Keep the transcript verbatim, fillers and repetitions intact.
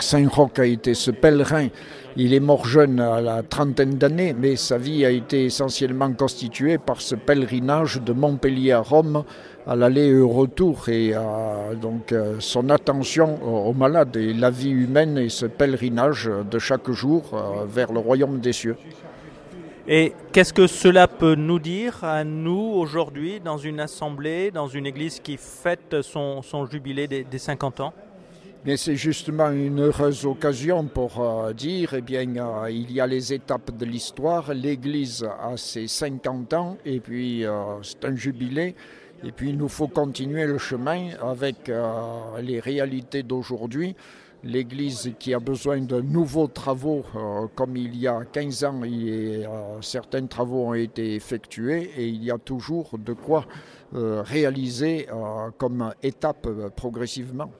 Saint-Roch a été ce pèlerin. Il est mort jeune à la trentaine d'années, mais sa vie a été essentiellement constituée par ce pèlerinage de Montpellier à Rome, à l'aller et au retour, et euh, donc euh, son attention aux malades et la vie humaine et ce pèlerinage de chaque jour euh, vers le royaume des cieux. Et qu'est-ce que cela peut nous dire à nous aujourd'hui dans une assemblée, dans une église qui fête son, son jubilé des, des cinquante ans ? Mais c'est justement une heureuse occasion pour euh, dire, eh bien, euh, il y a les étapes de l'histoire, l'Église a ses cinquante ans, et puis euh, c'est un jubilé, et puis il nous faut continuer le chemin avec euh, les réalités d'aujourd'hui. L'Église qui a besoin de nouveaux travaux, euh, comme il y a quinze ans, et, euh, certains travaux ont été effectués, et il y a toujours de quoi euh, réaliser euh, comme étape euh, progressivement.